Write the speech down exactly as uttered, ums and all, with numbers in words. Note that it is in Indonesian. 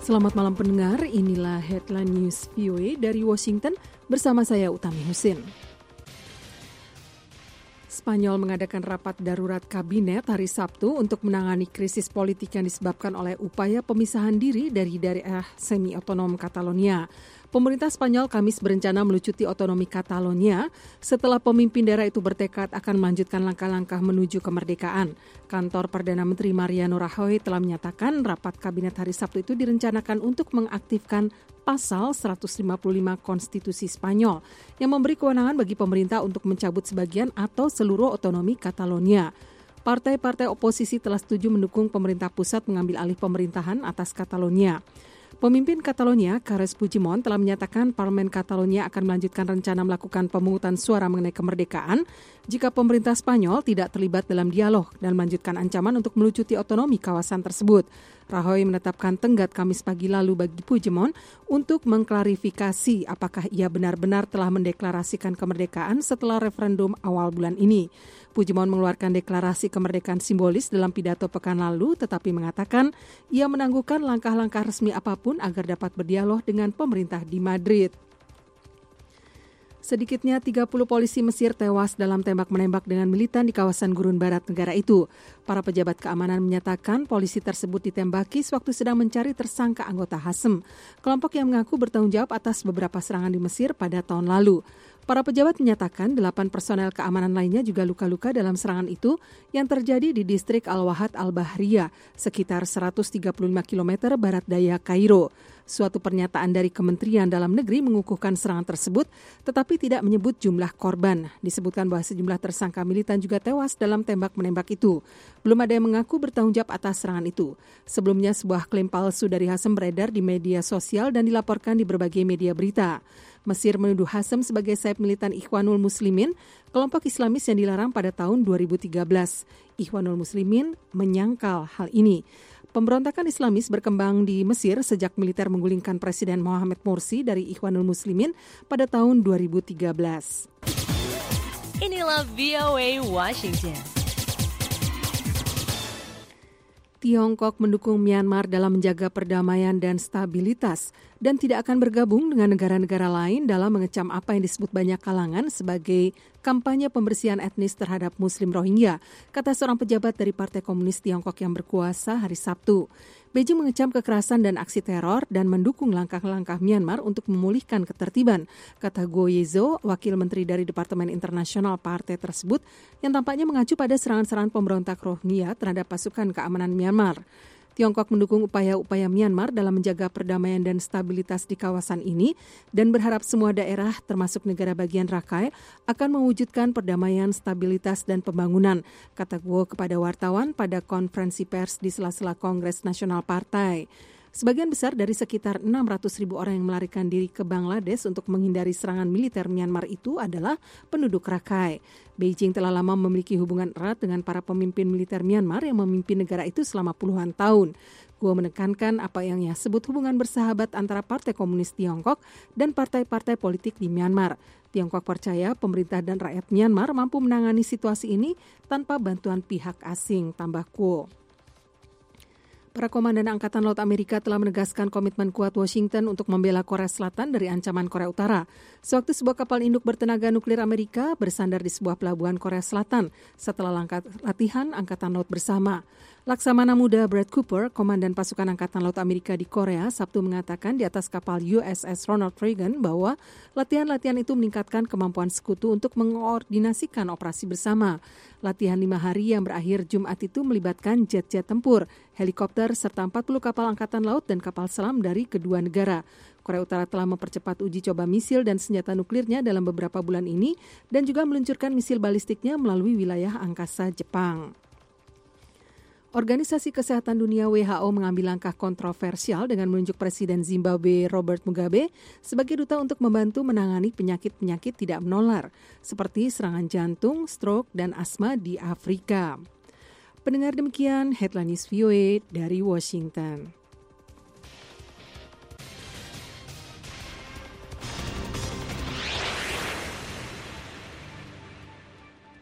Selamat malam pendengar, inilah Headline News V O A dari Washington bersama saya Utami Husin. Spanyol mengadakan rapat darurat kabinet hari Sabtu untuk menangani krisis politik yang disebabkan oleh upaya pemisahan diri dari daerah semi-otonom Catalonia. Pemerintah Spanyol Kamis berencana melucuti otonomi Catalonia setelah pemimpin daerah itu bertekad akan melanjutkan langkah-langkah menuju kemerdekaan. Kantor Perdana Menteri Mariano Rajoy telah menyatakan rapat kabinet hari Sabtu itu direncanakan untuk mengaktifkan pasal seratus lima puluh lima Konstitusi Spanyol yang memberi kewenangan bagi pemerintah untuk mencabut sebagian atau seluruh otonomi Catalonia. Partai-partai oposisi telah setuju mendukung pemerintah pusat mengambil alih pemerintahan atas Catalonia. Pemimpin Catalonia, Carles Puigdemont, telah menyatakan Parlemen Catalonia akan melanjutkan rencana melakukan pemungutan suara mengenai kemerdekaan jika pemerintah Spanyol tidak terlibat dalam dialog dan melanjutkan ancaman untuk melucuti otonomi kawasan tersebut. Rajoy menetapkan tenggat Kamis pagi lalu bagi Puigdemont untuk mengklarifikasi apakah ia benar-benar telah mendeklarasikan kemerdekaan setelah referendum awal bulan ini. Puigdemont mengeluarkan deklarasi kemerdekaan simbolis dalam pidato pekan lalu, tetapi mengatakan ia menangguhkan langkah-langkah resmi apapun agar dapat berdialog dengan pemerintah di Madrid. Sedikitnya tiga puluh polisi Mesir tewas dalam tembak-menembak dengan militan di kawasan gurun barat negara itu. Para pejabat keamanan menyatakan polisi tersebut ditembaki sewaktu sedang mencari tersangka anggota Hasm, kelompok yang mengaku bertanggung jawab atas beberapa serangan di Mesir pada tahun lalu. Para pejabat menyatakan delapan personel keamanan lainnya juga luka-luka dalam serangan itu yang terjadi di distrik Al-Wahad Al-Bahriya, sekitar seratus tiga puluh lima kilometer barat daya Kairo. Suatu pernyataan dari Kementerian Dalam Negeri mengukuhkan serangan tersebut, tetapi tidak menyebut jumlah korban. Disebutkan bahwa sejumlah tersangka militan juga tewas dalam tembak-menembak itu. Belum ada yang mengaku bertanggung jawab atas serangan itu. Sebelumnya sebuah klaim palsu dari Hasm beredar di media sosial dan dilaporkan di berbagai media berita. Mesir menuduh Hasm sebagai sayap militan Ikhwanul Muslimin, kelompok Islamis yang dilarang pada tahun dua ribu tiga belas. Ikhwanul Muslimin menyangkal hal ini. Pemberontakan Islamis berkembang di Mesir sejak militer menggulingkan Presiden Mohamed Morsi dari Ikhwanul Muslimin pada tahun dua ribu tiga belas. Inilah V O A Washington. Tiongkok mendukung Myanmar dalam menjaga perdamaian dan stabilitas dan tidak akan bergabung dengan negara-negara lain dalam mengecam apa yang disebut banyak kalangan sebagai kampanye pembersihan etnis terhadap Muslim Rohingya, kata seorang pejabat dari Partai Komunis Tiongkok yang berkuasa hari Sabtu. Beijing mengecam kekerasan dan aksi teror dan mendukung langkah-langkah Myanmar untuk memulihkan ketertiban, kata Guo Yezo, wakil menteri dari Departemen Internasional partai tersebut, yang tampaknya mengacu pada serangan-serangan pemberontak Rohingya terhadap pasukan keamanan Myanmar. Tiongkok mendukung upaya-upaya Myanmar dalam menjaga perdamaian dan stabilitas di kawasan ini dan berharap semua daerah termasuk negara bagian Rakhine akan mewujudkan perdamaian, stabilitas dan pembangunan, kata Guo kepada wartawan pada konferensi pers di sela-sela Kongres Nasional Partai. Sebagian besar dari sekitar enam ratus ribu orang yang melarikan diri ke Bangladesh untuk menghindari serangan militer Myanmar itu adalah penduduk Rakhine. Beijing telah lama memiliki hubungan erat dengan para pemimpin militer Myanmar yang memimpin negara itu selama puluhan tahun. Guo menekankan apa yang ia sebut hubungan bersahabat antara Partai Komunis Tiongkok dan partai-partai politik di Myanmar. Tiongkok percaya pemerintah dan rakyat Myanmar mampu menangani situasi ini tanpa bantuan pihak asing, tambah Guo. Para komandan Angkatan Laut Amerika telah menegaskan komitmen kuat Washington untuk membela Korea Selatan dari ancaman Korea Utara. Sewaktu sebuah kapal induk bertenaga nuklir Amerika bersandar di sebuah pelabuhan Korea Selatan setelah langkah latihan Angkatan Laut bersama. Laksamana Muda Brad Cooper, komandan pasukan Angkatan Laut Amerika di Korea, Sabtu mengatakan di atas kapal U S S Ronald Reagan bahwa latihan-latihan itu meningkatkan kemampuan sekutu untuk mengoordinasikan operasi bersama. Latihan lima hari yang berakhir Jumat itu melibatkan jet-jet tempur, helikopter, serta empat puluh kapal angkatan laut dan kapal selam dari kedua negara. Korea Utara telah mempercepat uji coba misil dan senjata nuklirnya dalam beberapa bulan ini dan juga meluncurkan misil balistiknya melalui wilayah angkasa Jepang. Organisasi Kesehatan Dunia W H O mengambil langkah kontroversial dengan menunjuk Presiden Zimbabwe Robert Mugabe sebagai duta untuk membantu menangani penyakit-penyakit tidak menular seperti serangan jantung, stroke, dan asma di Afrika. Pendengar, demikian Headline News V O A dari Washington.